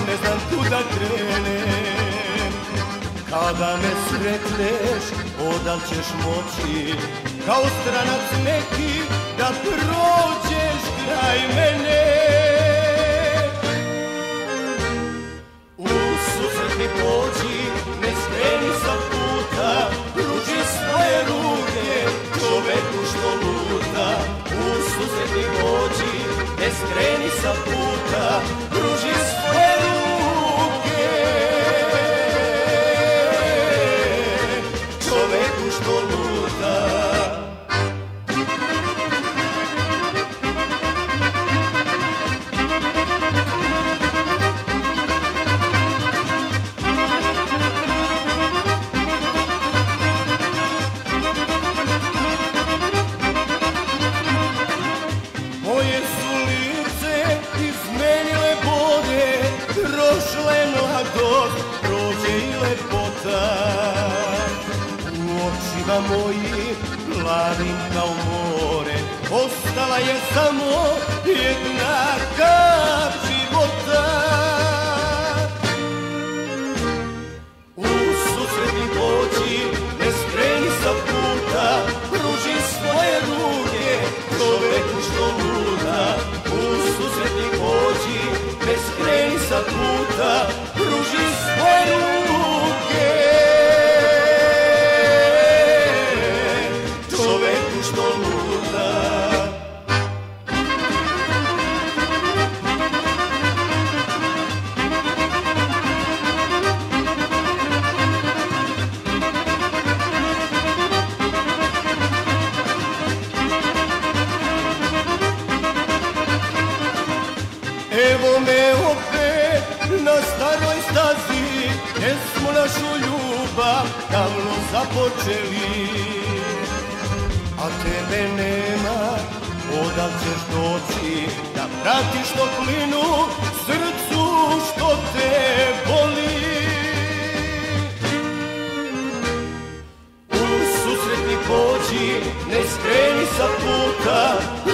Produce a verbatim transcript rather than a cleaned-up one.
ne znam kuda krenem. Kada me sretneš, odal ćeš moći, kao stranac neki, da prođeš kraj mene. U susret mi pođi, ne skreni sa puta, pruži svoje ruke čoveku što luta. U susret mi pođi, ne skreni sa puta, pruži svoje ruke čoveku što luta. Moje su lice izmenile bode, prošle mladost, prođe i lepota. U očima moji plavim kao more, ostala je samo jedna kap života. U susret mi pođi, ne skreni sa puta, pruži svoje ruke čoveku što luta. U susret mi pođi, ne skreni sa puta, pruži svoje ruke čoveku što luta. Evo me opet na staroj stazi, gdje smo našu ljubav davno započeli. A tebe nema, odal ćeš doći, da pratiš toplinu srcu što te boli. U susret mi pođi, ne skreni sa puta,